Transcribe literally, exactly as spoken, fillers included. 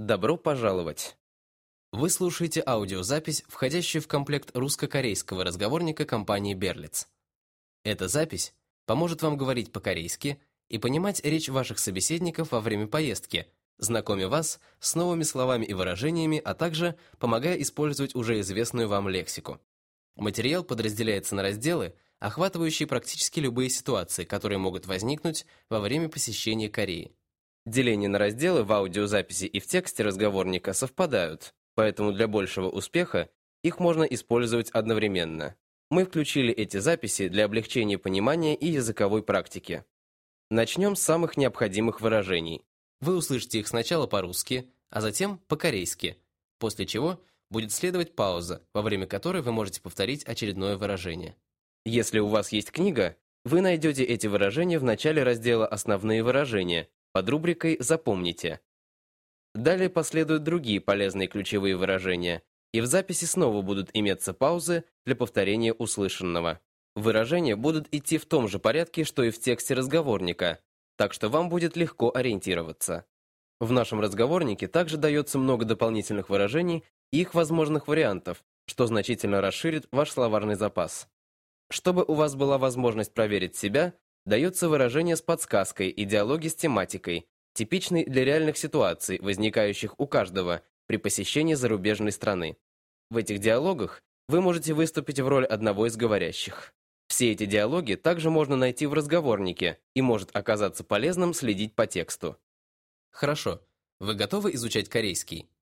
Добро пожаловать! Вы слушаете аудиозапись, входящую в комплект русско-корейского разговорника компании Berlitz. Эта запись поможет вам говорить по-корейски и понимать речь ваших собеседников во время поездки, знакомя вас с новыми словами и выражениями, а также помогая использовать уже известную вам лексику. Материал подразделяется на разделы, охватывающие практически любые ситуации, которые могут возникнуть во время посещения Кореи. Деление на разделы в аудиозаписи и в тексте разговорника совпадают, поэтому для большего успеха их можно использовать одновременно. Мы включили эти записи для облегчения понимания и языковой практики. Начнем с самых необходимых выражений. Вы услышите их сначала по-русски, а затем по-корейски, после чего будет следовать пауза, во время которой вы можете повторить очередное выражение. Если у вас есть книга, вы найдете эти выражения в начале раздела «Основные выражения» под рубрикой «Запомните». Далее последуют другие полезные ключевые выражения, и в записи снова будут иметься паузы для повторения услышанного. Выражения будут идти в том же порядке, что и в тексте разговорника, так что вам будет легко ориентироваться. В нашем разговорнике также дается много дополнительных выражений и их возможных вариантов, что значительно расширит ваш словарный запас. Чтобы у вас была возможность проверить себя, дается выражение с подсказкой и диалоги с тематикой, типичной для реальных ситуаций, возникающих у каждого при посещении зарубежной страны. В этих диалогах вы можете выступить в роли одного из говорящих. Все эти диалоги также можно найти в разговорнике, и может оказаться полезным следить по тексту. Хорошо. Вы готовы изучать корейский?